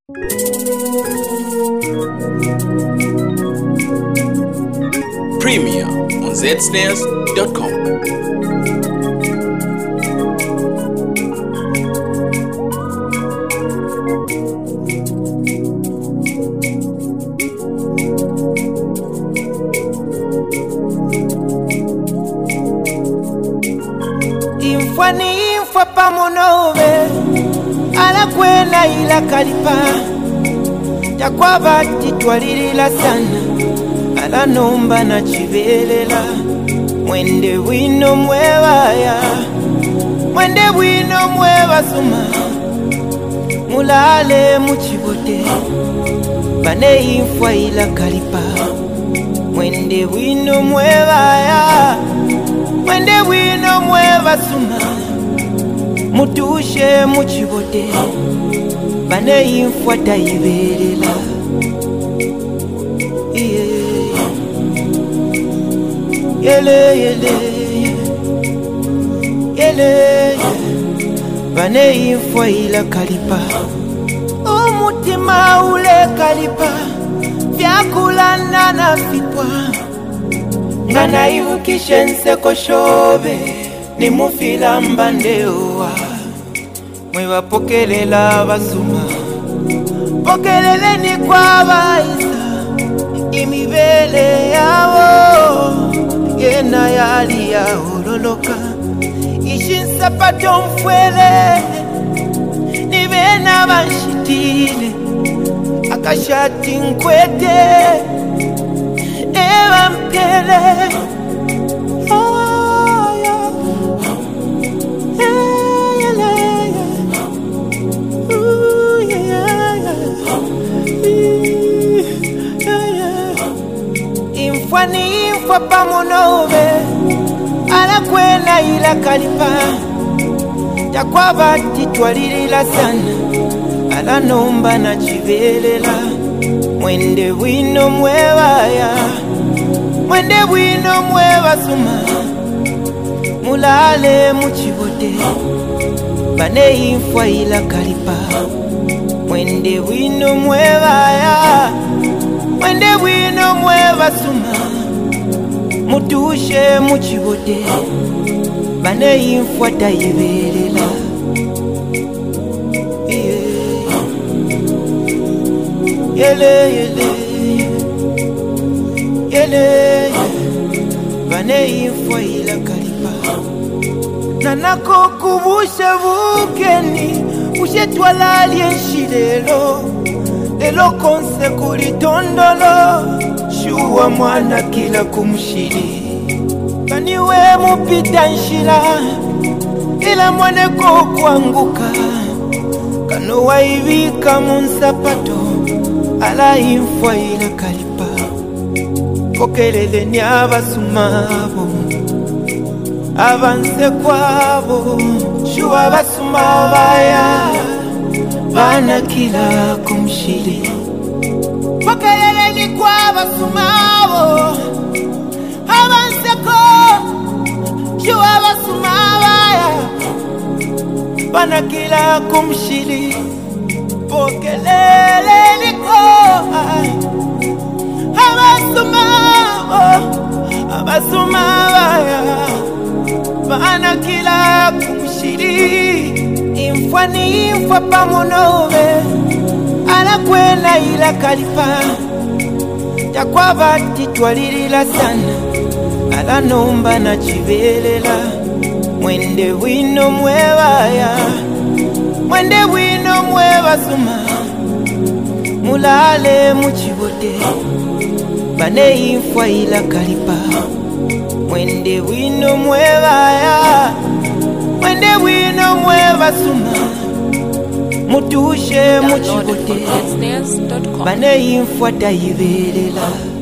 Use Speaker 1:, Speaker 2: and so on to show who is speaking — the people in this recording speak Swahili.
Speaker 1: Premier on zsnares.com.
Speaker 2: Infwa pamonove ala kwela ila kalipa yakwaba titwalilila sana ala nomba na chivelela mwende wino mwewaya mwende wino mwewasuma mulale muchibote bane infwa ila kalipa mwende wino mwewaya mwende wino mwewasuma mutushe muchibote bane infwa tayibelela yele yele yele bane infwa ila kalipa umutima ule kalipa vyakulana na fitwa ngana ivukishe nseko shobe ni mufila mbandewa mwewa pokelela basuma pokelele ni kwa baisa imibele yawo yena yali ya ololoka ishinsapato mfwele nibena banshitile akashati nkwete ewa mpele Infwani infwa pamonove ala kwela ila kalipa yakwaba titwalilila sana ala nomba na chivelela mwende wino mwewaya mwende wino mwewasuma mulale muchibote bane infwa ila kalipa mwende wino mwewaya mwende wino mwewasuma mutushe muchibote bane infwa tayibelela yele yele yele bane infwa ila kalipa nanako kubushe bukeni ushetwalalie nshilelo lelo konse kulitondolo shuwa mwana kila kumshili kaniwe mupita nshila ila mwaneko kuanguka kano waivika munsapato ala infwa ila kalipa pokelele ni abasumabo avanse kwabo shuwa basumabaya bana kila kumshili pokelele ni kwa basumabo avanse kwa shuwa basumabaya bana kila kumshili pokelele ni kwa abasumabaya bana kila kumshili infwani infwa pamonove ala kwela ila kalipa yakwaba titwalilila sana ala nomba na chivelela mwende wino mwewaya mwende wino mwewasuma mulale muchibote bane infwa ila kalipa mwende wino mwewaya mwende wino mwewasuma mutushe muchibote bane infwa tayibelela